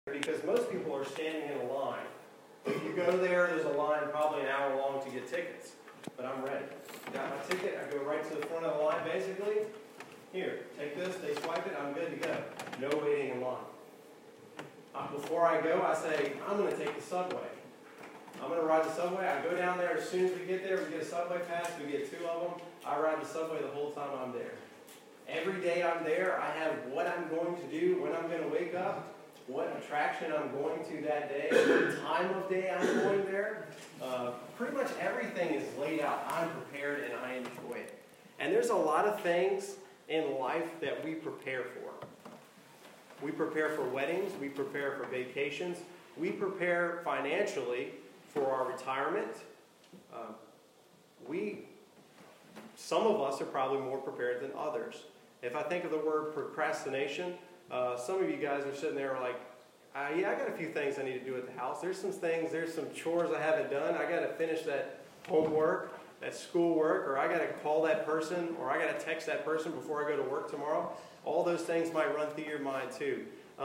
because most people are standing in a line. If you go there, there's a line probably an hour long to get tickets. But I'm ready. Got my ticket. I go right to the front of the line, basically. Here, take this. They swipe it. I'm good to go. No waiting in line. Before I go, I say, I'm going to take the subway. I'm going to ride the subway. I go down there as soon as we get there. We get a subway pass. We get 2 of them. I ride the subway the whole time I'm there. Every day I'm there, I have what I'm going to do, when I'm going to wake up, what attraction I'm going to that day, the time of day I'm going there. Pretty much everything is laid out. I'm prepared and I enjoy it. And there's a lot of things in life that we prepare for. We prepare for weddings. We prepare for vacations. We prepare financially for our retirement. Some of us are probably more prepared than others. If I think of the word procrastination, some of you guys are sitting there like, yeah, I got a few things I need to do at the house. There's some chores I haven't done. I got to finish that homework, that schoolwork, or I got to call that person, or I got to text that person before I go to work tomorrow. All those things might run through your mind too.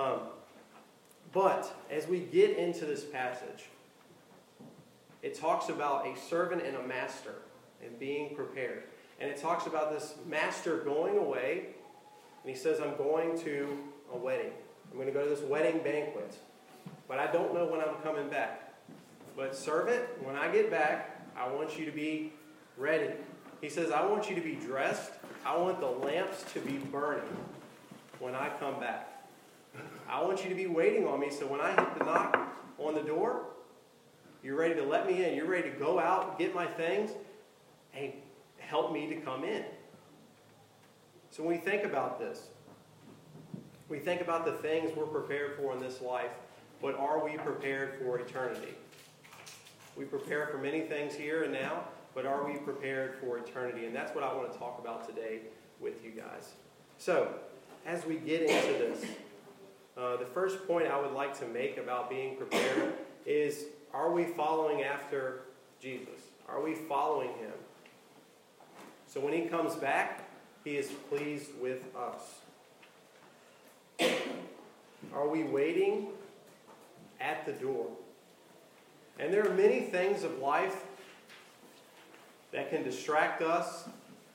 But as we get into this passage, it talks about a servant and a master and being prepared. And it talks about this master going away, and he says, I'm going to a wedding. I'm going to go to this wedding banquet, but I don't know when I'm coming back. But servant, when I get back, I want you to be ready. He says, I want you to be dressed. I want the lamps to be burning when I come back. I want you to be waiting on me, so when I hit the knock on the door, you're ready to let me in. You're ready to go out, get my things, and help me to come in. So when we think about this, we think about the things we're prepared for in this life, but are we prepared for eternity? We prepare for many things here and now, but are we prepared for eternity? And that's what I want to talk about today with you guys. So, as we get into this, the first point I would like to make about being prepared is, are we following after Jesus? Are we following him? So when he comes back, he is pleased with us. Are we waiting at the door? And there are many things of life that can distract us,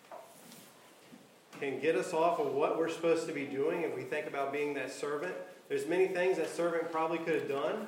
can get us off of what we're supposed to be doing if we think about being that servant. There's many things that servant probably could have done.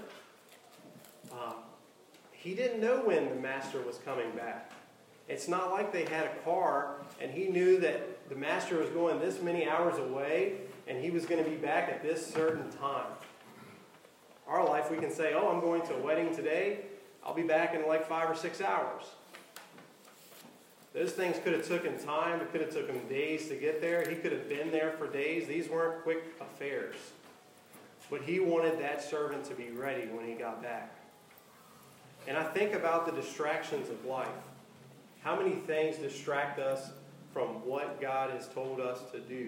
He didn't know when the master was coming back. It's not like they had a car and he knew that the master was going this many hours away and he was going to be back at this certain time. Our life, we can say, oh, I'm going to a wedding today. I'll be back in like 5 or 6 hours. Those things could have taken time. It could have taken days to get there. He could have been there for days. These weren't quick affairs. But he wanted that servant to be ready when he got back. And I think about the distractions of life. How many things distract us from what God has told us to do?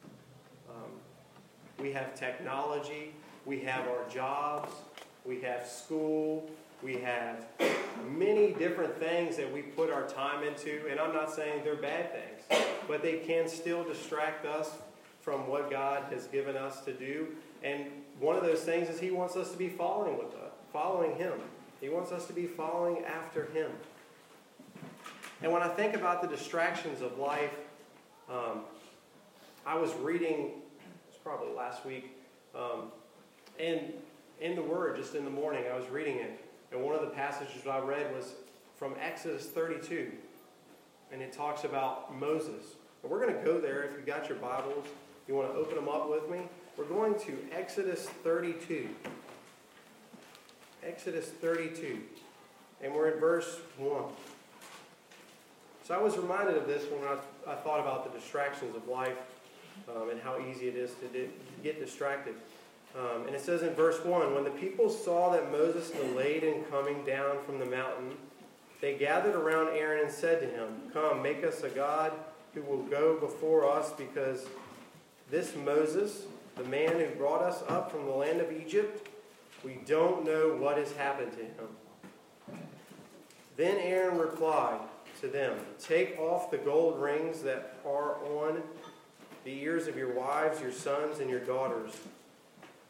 We have technology. We have our jobs. We have school. We have many different things that we put our time into. And I'm not saying they're bad things, but they can still distract us from what God has given us to do. And one of those things is he wants us to be following him. He wants us to be following after him. And when I think about the distractions of life, I was reading, it was probably last week, and in the Word, just in the morning, I was reading it. And one of the passages I read was from Exodus 32. And it talks about Moses. And we're going to go there. If you've got your Bibles, you want to open them up with me. We're going to Exodus 32. Exodus 32. And we're in verse 1. So I was reminded of this when I thought about the distractions of life and how easy it is to get distracted. And it says in verse 1, when the people saw that Moses delayed in coming down from the mountain, they gathered around Aaron and said to him, come, make us a god who will go before us, because this Moses, the man who brought us up from the land of Egypt, we don't know what has happened to him. Then Aaron replied to them, take off the gold rings that are on the ears of your wives, your sons, and your daughters,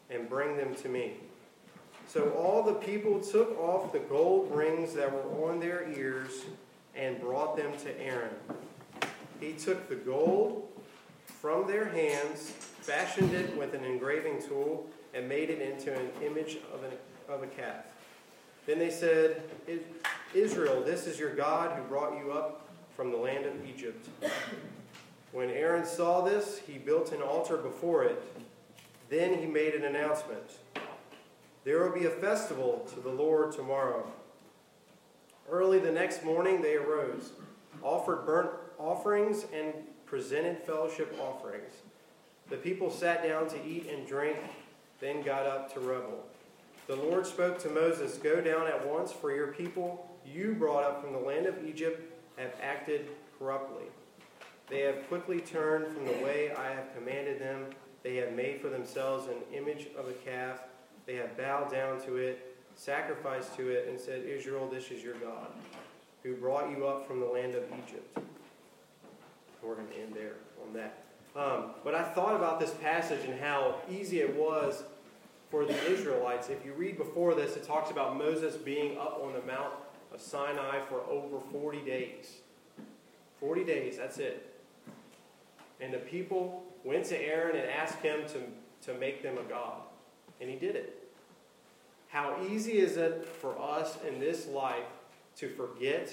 and bring them to me." So all the people took off the gold rings that were on their ears and brought them to Aaron. He took the gold from their hands, fashioned it with an engraving tool, and made it into an image of a calf. Then they said, "Israel, this is your God who brought you up from the land of Egypt." When Aaron saw this, he built an altar before it. Then he made an announcement: "There will be a festival to the Lord tomorrow." Early the next morning they arose, offered burnt offerings, and presented fellowship offerings. The people sat down to eat and drink, then got up to revel. The Lord spoke to Moses, "Go down at once, for your people you brought up from the land of Egypt have acted corruptly. They have quickly turned from the way I have commanded them. They have made for themselves an image of a calf. They have bowed down to it, sacrificed to it, and said, 'Israel, this is your God, who brought you up from the land of Egypt.'" We're going to end there on that. But I thought about this passage and how easy it was for the Israelites. If you read before this, it talks about Moses being up on the Mount of Sinai for over 40 days. 40 days, that's it. And the people went to Aaron and asked him to make them a god. And he did it. How easy is it for us in this life to forget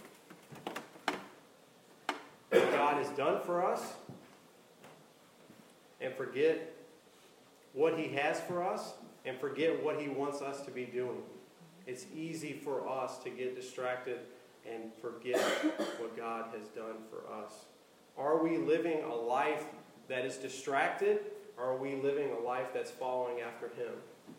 what God has done for us and forget what he has for us and forget what he wants us to be doing. It's easy for us to get distracted and forget what God has done for us. Are we living a life that is distracted, or are we living a life that's following after him?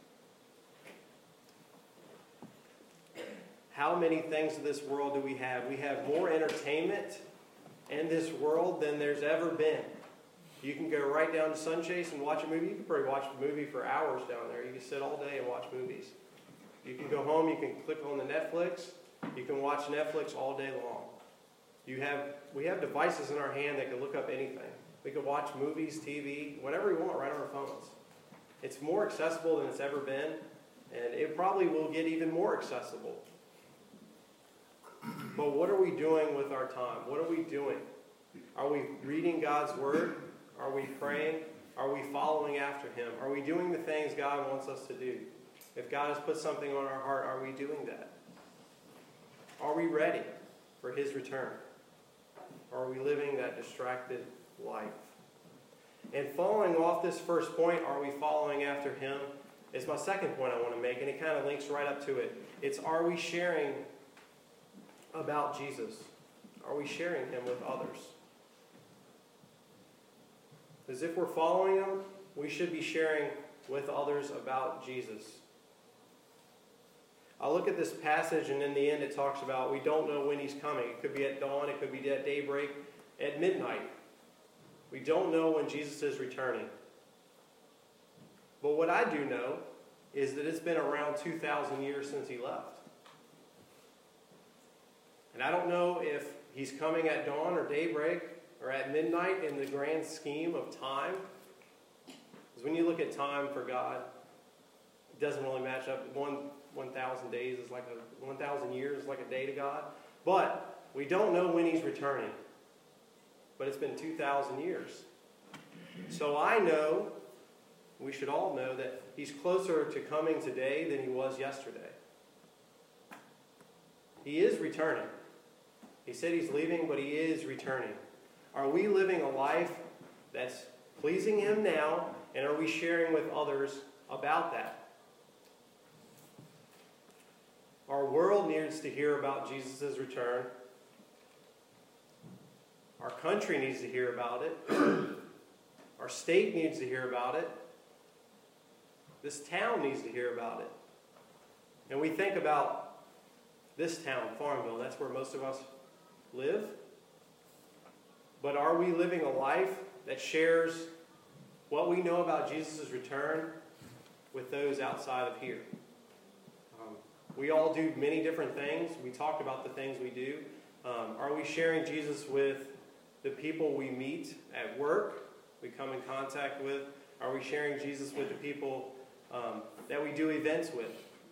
How many things in this world do we have? We have more entertainment in this world than there's ever been. You can go right down to Sunchase and watch a movie. You can probably watch a movie for hours down there. You can sit all day and watch movies. You can go home, you can click on the Netflix. You can watch Netflix all day long. We have devices in our hand that can look up anything. We can watch movies, TV, whatever we want right on our phones. It's more accessible than it's ever been, and it probably will get even more accessible. But what are we doing with our time? What are we doing? Are we reading God's Word? Are we praying? Are we following after him? Are we doing the things God wants us to do? If God has put something on our heart, are we doing that? Are we ready for his return? Are we living that distracted life? And following off this first point, are we following after him, is my second point I want to make, and it kind of links right up to it. It's, are we sharing about Jesus? Are we sharing him with others? Because if we're following him, we should be sharing with others about Jesus. I look at this passage, and in the end it talks about we don't know when he's coming. It could be at dawn, it could be at daybreak, at midnight. We don't know when Jesus is returning. But what I do know is that it's been around 2,000 years since he left. And I don't know if he's coming at dawn or daybreak or at midnight in the grand scheme of time. Because when you look at time for God, it doesn't really match up. 1,000 days is like 1,000 years is like a day to God. But we don't know when he's returning. But it's been 2,000 years. So I know, we should all know, that he's closer to coming today than he was yesterday. He is returning. He said he's leaving, but he is returning. Are we living a life that's pleasing him now, and are we sharing with others about that? Our world needs to hear about Jesus' return. Our country needs to hear about it. Our state needs to hear about it. This town needs to hear about it. And we think about this town, Farmville. That's where most of us live. But are we living a life that shares what we know about Jesus' return with those outside of here? We all do many different things. We talk about the things we do. Are we sharing Jesus with the people we meet at work, we come in contact with? Are we sharing Jesus with the people that we do events with,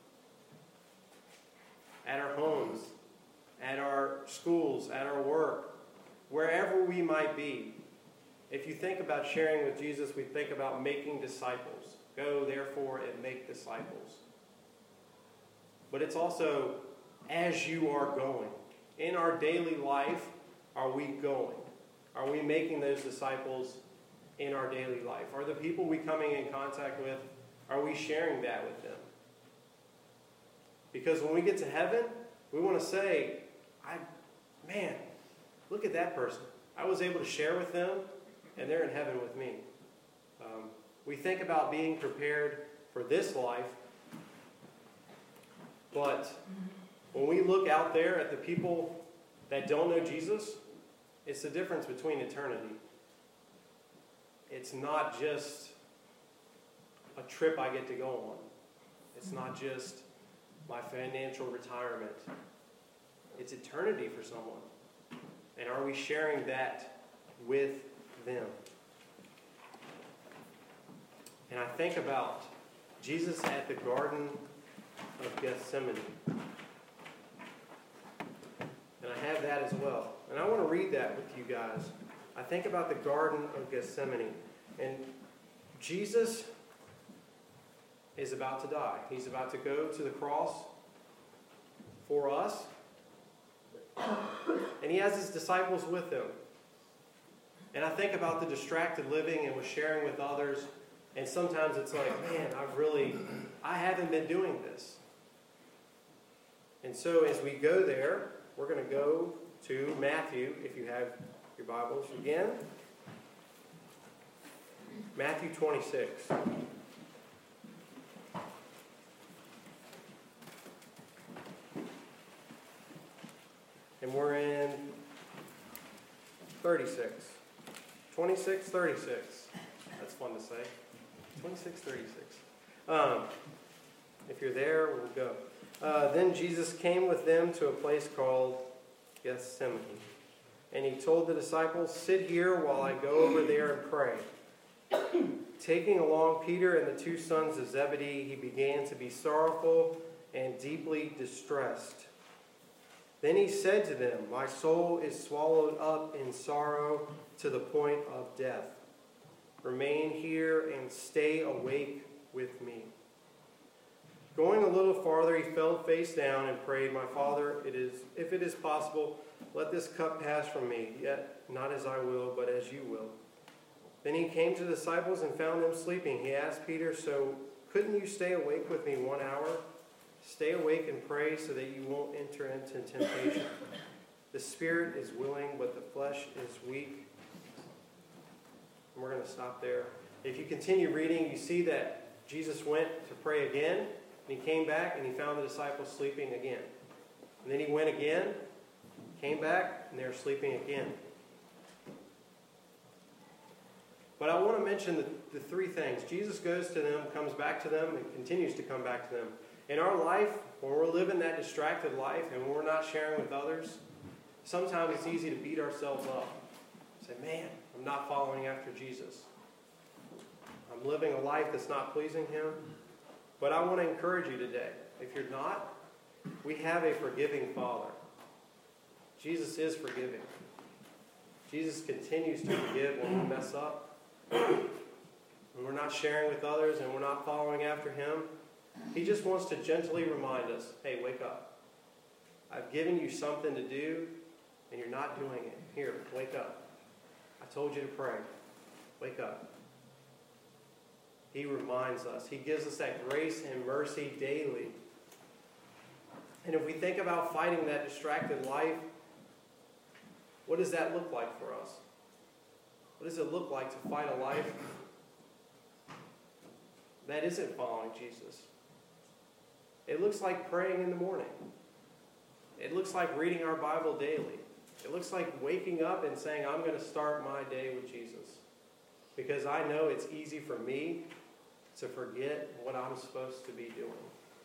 at our homes, at our schools, at our work, wherever we might be. If you think about sharing with Jesus, we think about making disciples. Go, therefore, and make disciples. But it's also as you are going. In our daily life, are we going? Are we making those disciples in our daily life? Are the people we coming in contact with, are we sharing that with them? Because when we get to heaven, we want to say, man, look at that person. I was able to share with them, and they're in heaven with me. We think about being prepared for this life, but when we look out there at the people that don't know Jesus, it's the difference between eternity. It's not just a trip I get to go on. It's not just my financial retirement. It's eternity for someone. And are we sharing that with them? And I think about Jesus at the Garden of Gethsemane. And I have that as well. And I want to read that with you guys. I think about the Garden of Gethsemane. And Jesus is about to die. He's about to go to the cross for us. And he has his disciples with him. And I think about the distracted living and with sharing with others. And sometimes it's like, man, I haven't been doing this. And so as we go there, we're going to go to Matthew, if you have your Bibles again. Matthew 26. And we're in 36. 26, 36. That's fun to say. 26, 36. If you're there, we'll go. Then Jesus came with them to a place called Gethsemane. And he told the disciples, "Sit here while I go over there and pray." Taking along Peter and the two sons of Zebedee, he began to be sorrowful and deeply distressed. Then he said to them, "My soul is swallowed up in sorrow to the point of death. Remain here and stay awake with me." Going a little farther, he fell face down and prayed, "My Father, if it is possible, let this cup pass from me, yet not as I will, but as you will." Then he came to the disciples and found them sleeping. He asked Peter, "So couldn't you stay awake with me 1 hour? Stay awake and pray so that you won't enter into temptation. The spirit is willing, but the flesh is weak." And we're going to stop there. If you continue reading, you see that Jesus went to pray again, and he came back and he found the disciples sleeping again. And then he went again, came back, and they were sleeping again. But I want to mention the three things. Jesus goes to them, comes back to them, and continues to come back to them. In our life, when we're living that distracted life and when we're not sharing with others, sometimes it's easy to beat ourselves up. Say, man, I'm not following after Jesus. I'm living a life that's not pleasing him. But I want to encourage you today. If you're not, we have a forgiving Father. Jesus is forgiving. Jesus continues to forgive when we mess up. When we're not sharing with others and we're not following after him, he just wants to gently remind us, hey, wake up. I've given you something to do, and you're not doing it. Here, wake up. I told you to pray. Wake up. He reminds us. He gives us that grace and mercy daily. And if we think about fighting that distracted life, what does that look like for us? What does it look like to fight a life that isn't following Jesus? It looks like praying in the morning. It looks like reading our Bible daily. It looks like waking up and saying, I'm going to start my day with Jesus. Because I know it's easy for me to forget what I'm supposed to be doing.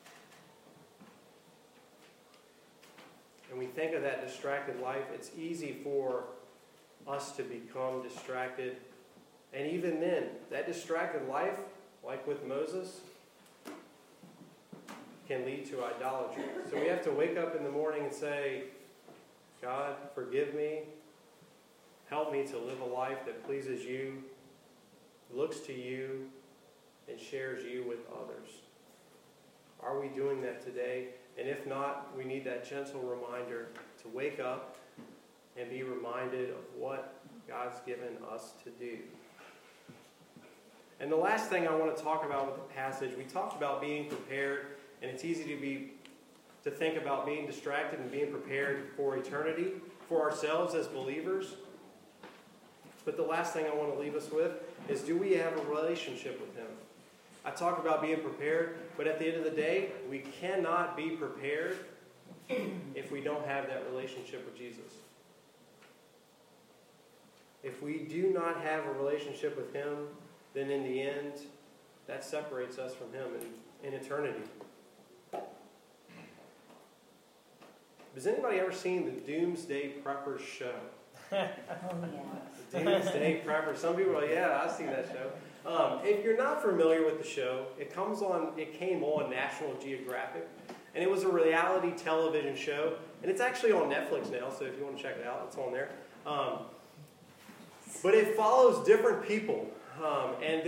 And we think of that distracted life, it's easy for us to become distracted. And even then, that distracted life, like with Moses, can lead to idolatry. So we have to wake up in the morning and say, God, forgive me. Help me to live a life that pleases you, looks to you, and shares you with others. Are we doing that today? And if not, we need that gentle reminder to wake up and be reminded of what God's given us to do. And the last thing I want to talk about with the passage, we talked about being prepared, and it's easy to think about being distracted and being prepared for eternity, for ourselves as believers. But the last thing I want to leave us with is, do we have a relationship with Him? I talk about being prepared, but at the end of the day, we cannot be prepared if we don't have that relationship with Jesus. If we do not have a relationship with Him, then in the end, that separates us from Him in eternity. Has anybody ever seen the Doomsday Preppers show? Oh, yeah. The Doomsday Preppers. Some people are like, yeah, I've seen that show. If you're not familiar with the show, it came on National Geographic, and it was a reality television show, and it's actually on Netflix now, so if you want to check it out, it's on there. But it follows different people, and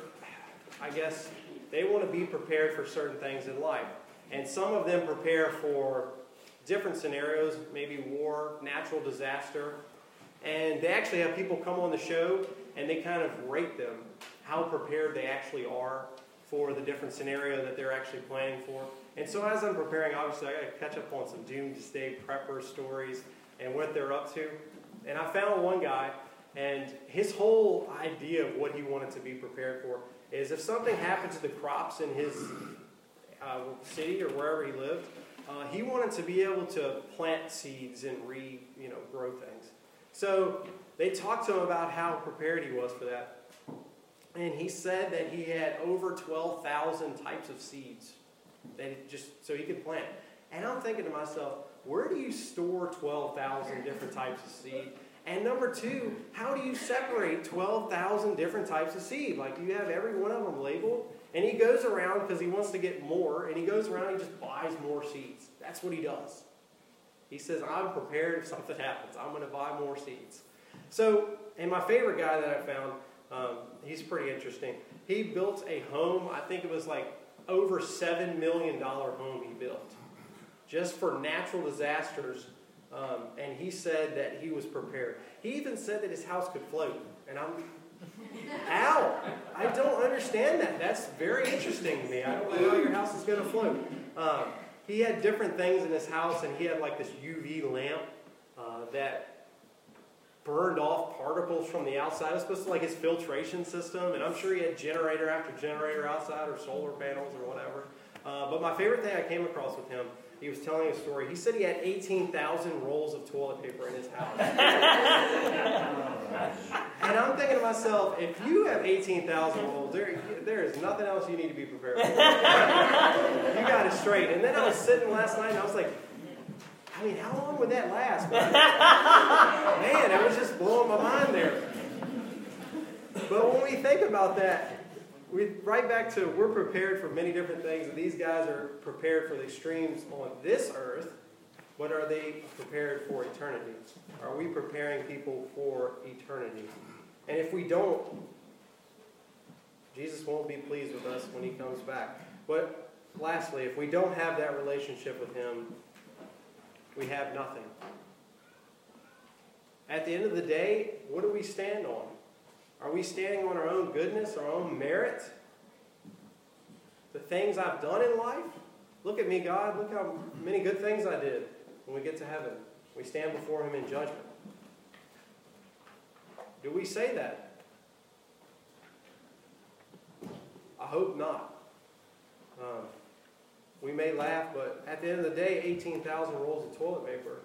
they want to be prepared for certain things in life. And some of them prepare for different scenarios, maybe war, natural disaster. And they actually have people come on the show and they kind of rate them, how prepared they actually are for the different scenario that they're actually planning for. And so as I'm preparing, obviously I got to catch up on some Doomsday Prepper stories and what they're up to. And I found one guy, and his whole idea of what he wanted to be prepared for is if something happened to the crops in his city or wherever he lived, he wanted to be able to plant seeds and grow things. So they talked to him about how prepared he was for that. And he said that he had over 12,000 types of seeds so he could plant. And I'm thinking to myself, where do you store 12,000 different types of seed? And number two, how do you separate 12,000 different types of seed? Like, you have every one of them labeled, and he goes around because he wants to get more, and he goes around and he just buys more seeds. That's what he does. He says, I'm prepared if something happens. I'm going to buy more seeds. So, and my favorite guy that I found, he's pretty interesting. He built a home, I think it was like over $7 million home he built, just for natural disasters. And he said that he was prepared. He even said that his house could float. And ow! I don't understand that. That's very interesting to me. I don't know how your house is going to float. He had different things in his house, and he had like this UV lamp that burned off particles from the outside. It was supposed to be like his filtration system, and I'm sure he had generator after generator outside, or solar panels or whatever. But my favorite thing I came across with him, he was telling a story. He said he had 18,000 rolls of toilet paper in his house. And I'm thinking to myself, if you have 18,000 rolls, there is nothing else you need to be prepared for. You got it straight. And then I was sitting last night and I was like, I mean, how long would that last? Man, it was just blowing my mind there. But when we think about that, right back to we're prepared for many different things, and these guys are prepared for the extremes on this earth, but are they prepared for eternity? Are we preparing people for eternity? And if we don't, Jesus won't be pleased with us when He comes back. But lastly, if we don't have that relationship with Him, we have nothing. At the end of the day, what do we stand on? Are we standing on our own goodness, our own merit? The things I've done in life? Look at me, God. Look how many good things I did. When we get to heaven, we stand before Him in judgment. Do we say that? I hope not. We may laugh, but at the end of the day, 18,000 rolls of toilet paper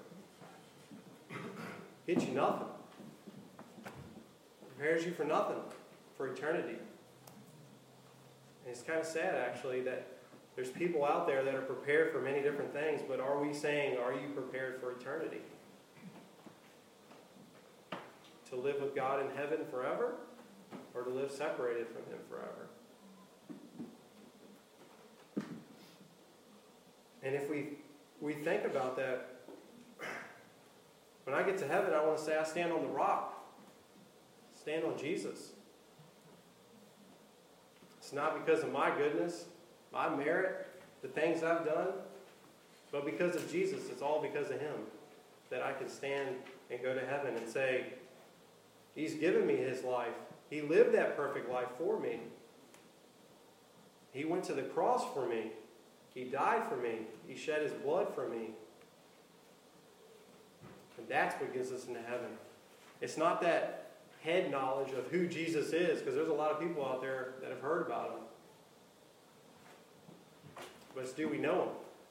gets you nothing. Prepares you for nothing, for eternity. And it's kind of sad, actually, that there's people out there that are prepared for many different things, but are we saying, are you prepared for eternity? To live with God in heaven forever, or to live separated from Him forever? And if we think about that, when I get to heaven, I want to say I stand on the rock. Stand on Jesus. It's not because of my goodness, my merit, the things I've done, but because of Jesus. It's all because of him that I can stand and go to heaven and say, he's given me his life. He lived that perfect life for me. He went to the cross for me. He died for me. He shed his blood for me. And that's what gets us into heaven. It's not that head knowledge of who Jesus is, because there's a lot of people out there that have heard about him. But it's, do we know him?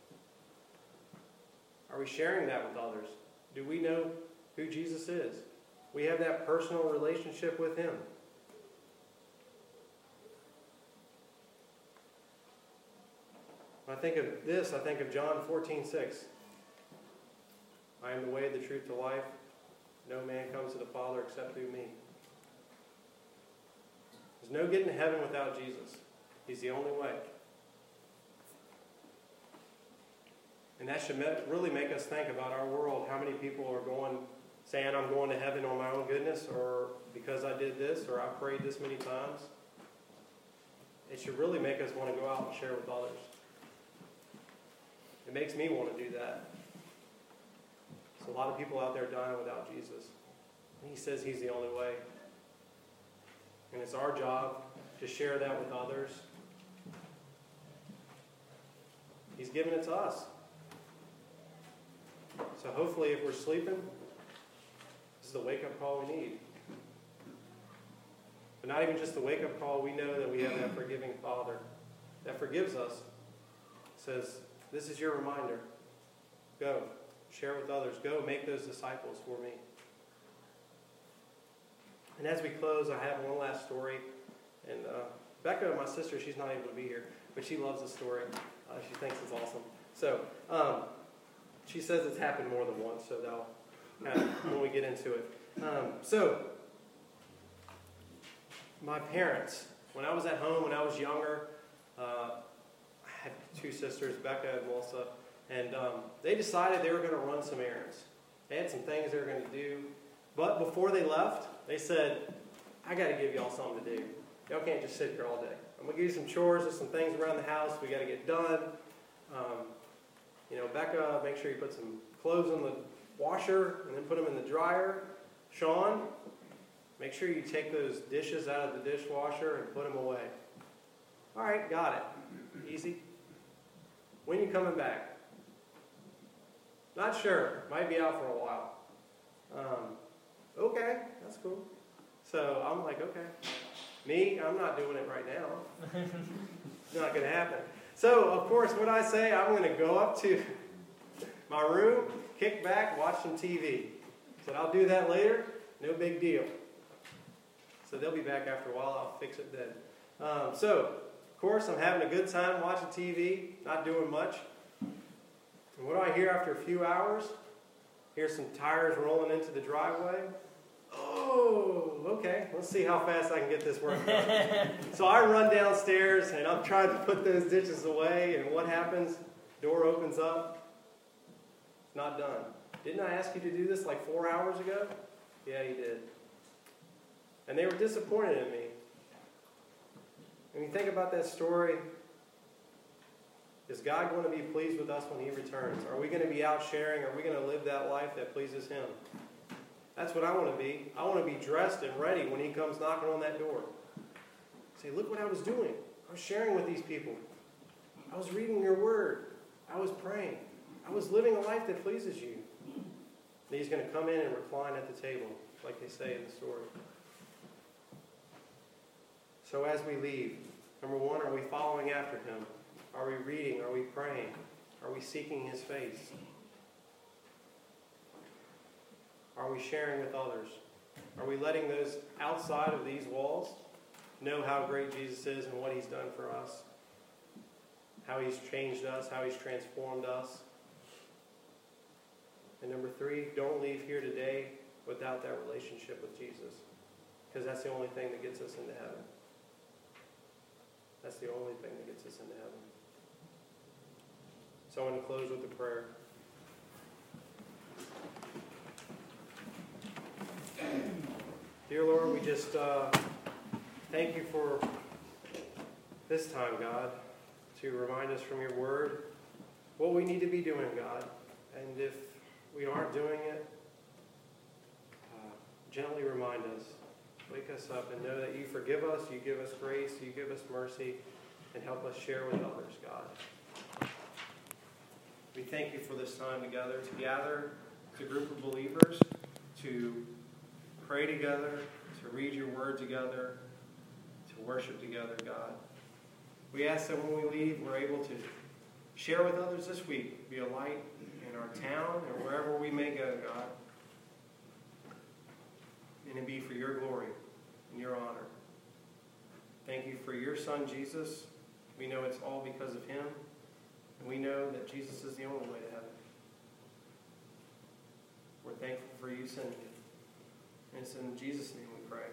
Are we sharing that with others? Do we know who Jesus is? We have that personal relationship with him. When I think of this, I think of John 14:6. I am the way, the truth, the life. No man comes to the Father except through me. There's no getting to heaven without Jesus. He's the only way. And that should really make us think about our world. How many people are saying I'm going to heaven on my own goodness, or because I did this, or I prayed this many times. It should really make us want to go out and share with others. It makes me want to do that. There's a lot of people out there dying without Jesus. And he says he's the only way. And it's our job to share that with others. He's given it to us. So hopefully if we're sleeping, this is the wake-up call we need. But not even just the wake-up call, we know that we have that forgiving Father that forgives us. Says, this is your reminder. Go. Share with others. Go make those disciples for me. And as we close, I have one last story. And Becca, my sister, she's not able to be here, but she loves the story. She thinks it's awesome. So she says it's happened more than once, so that'll when we get into it. So my parents, when I was at home, when I was younger, I had two sisters, Becca and Melissa, and they decided they were going to run some errands. They had some things they were going to do. But before they left, they said, I got to give y'all something to do. Y'all can't just sit here all day. I'm going to give you some chores. There's some things around the house we got to get done. Becca, make sure you put some clothes in the washer and then put them in the dryer. Sean, make sure you take those dishes out of the dishwasher and put them away. All right, got it. Easy. When you coming back? Not sure. Might be out for a while. Okay, that's cool. So I'm like, okay. Me, I'm not doing it right now. It's not going to happen. So, of course, what I say, I'm going to go up to my room, kick back, watch some TV. Said, I'll do that later. No big deal. So they'll be back after a while. I'll fix it then. So, of course, I'm having a good time watching TV, not doing much. And what do I hear after a few hours? Hear some tires rolling into the driveway. Oh, okay. Let's see how fast I can get this work done. So I run downstairs, and I'm trying to put those dishes away, and what happens? Door opens up. It's not done. Didn't I ask you to do this like 4 hours ago? Yeah, you did. And they were disappointed in me. When you think about that story, is God going to be pleased with us when he returns? Are we going to be out sharing? Are we going to live that life that pleases him? That's what I want to be. I want to be dressed and ready when he comes knocking on that door. Say, look what I was doing. I was sharing with these people. I was reading your word. I was praying. I was living a life that pleases you. And he's going to come in and recline at the table, like they say in the story. So as we leave, number one, are we following after him? Are we reading? Are we praying? Are we seeking his face? Are we sharing with others? Are we letting those outside of these walls know how great Jesus is and what he's done for us? How he's changed us, how he's transformed us? And number three, don't leave here today without that relationship with Jesus, because that's the only thing that gets us into heaven. That's the only thing that gets us into heaven. Someone to close with a prayer. Dear Lord, we just thank you for this time, God, to remind us from your word what we need to be doing, God. And if we aren't doing it, gently remind us. Wake us up and know that you forgive us, you give us grace, you give us mercy, and help us share with others, God. We thank you for this time together, to gather as a group of believers, to pray together, to read your word together, to worship together, God. We ask that when we leave, we're able to share with others this week, be a light in our town or wherever we may go, God. And it be for your glory and your honor. Thank you for your Son, Jesus. We know it's all because of him. And we know that Jesus is the only way to heaven. We're thankful for you sending him. And it's in Jesus' name we pray.